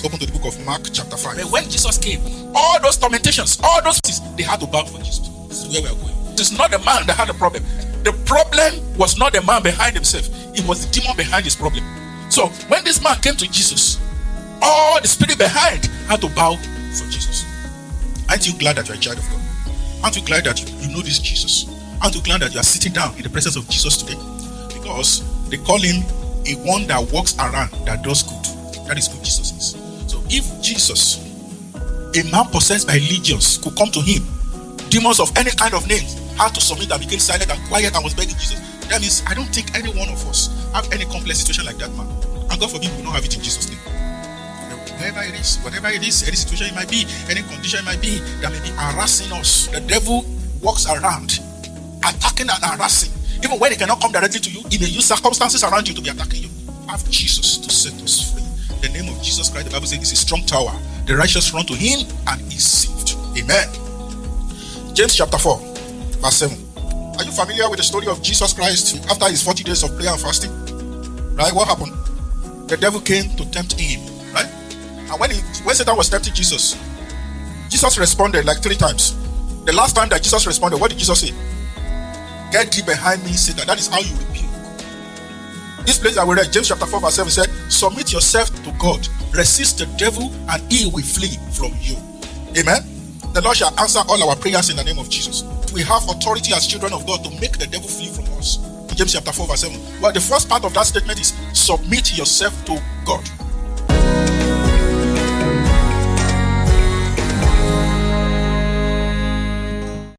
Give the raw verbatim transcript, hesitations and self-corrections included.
open to the book of Mark chapter five. But when Jesus came, all those tormentations, all those things, they had to bow for Jesus. This is where we are going. It is not the man that had the problem. The problem was not the man behind himself. It was the demon behind his problem. So when this man came to Jesus, all the spirit behind had to bow for Jesus. Aren't you glad that you're a child of God? Aren't you glad that you, you know this Jesus? Aren't you glad that you are sitting down in the presence of Jesus today? Because they call him a one that walks around that does good. That is who Jesus is. So if Jesus, a man possessed by legions, could come to him, demons of any kind of names had to submit and became silent and quiet and was begging Jesus. That means I don't think any one of us have any complex situation like that man. And God forbid we will not have it in Jesus' name. Whatever it is, whatever it is, any situation it might be, any condition it might be that may be harassing us, the devil walks around attacking and harassing. Even when he cannot come directly to you, he may use circumstances around you to be attacking you. Have Jesus to set us free. The name of Jesus Christ, the Bible says, is a strong tower. The righteous run to him and is saved. Amen. James chapter four, verse seven. Are you familiar with the story of Jesus Christ after his forty days of prayer and fasting? Right? What happened? The devil came to tempt him. Right? And when, he, when Satan was tempting Jesus, Jesus responded like three times. The last time that Jesus responded, what did Jesus say? Get thee behind me, Satan. That is how you rebuke. This place that we read, James chapter four, verse seven said, submit yourself to God. Resist the devil and he will flee from you. Amen. The Lord shall answer all our prayers in the name of Jesus. We have authority as children of God to make the devil flee from us. James chapter four, verse seven. Well, the first part of that statement is submit yourself to God.